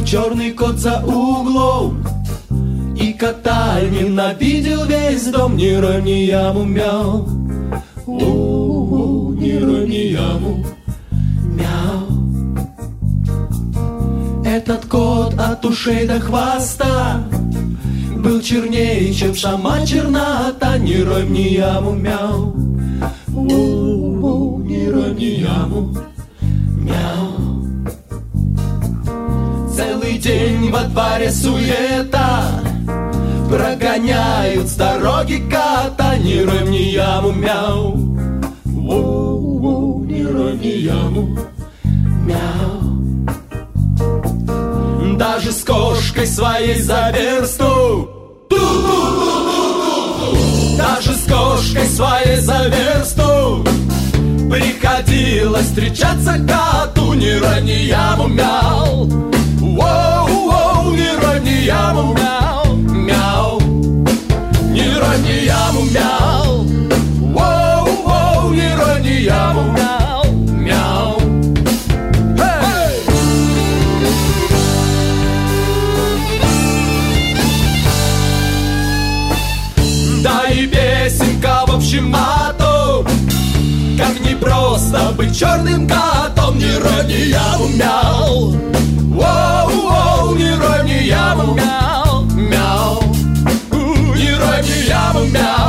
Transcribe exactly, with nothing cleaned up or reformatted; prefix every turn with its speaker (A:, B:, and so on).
A: черный кот за углом, и кота ненавидел весь дом. Ни рой, ни яму, мяу. У-у-у, ни рой, ни яму, мяу. Этот кот от ушей до хвоста был чернее, чем сама чернота. Ни рой, ни яму, мяу. У-у-у, ни рой, ни яму, мяу. Целый день во дворе суета, прогоняют с дороги кота. Ни рой, ни яму, мяу. Воу-воу, ни рой, ни яму, мяу. Даже с кошкой своей за версту, даже с кошкой своей за версту приходилось встречаться коту. Ни рой, ни яму, мяу. Воу-воу, ни рой, ни яму, мяу, мяу. Ни рой, ни яму, мяу. Воу-воу, ни рой, ни яму, мяу, мяу. Hey! Да и песенка в общем о том, как не просто быть черным котом. Ни рой, ни яму, мяу. Воу-воу, ни рой, ни яму, мяу, мяу. Ни рой, ни яму, мяу.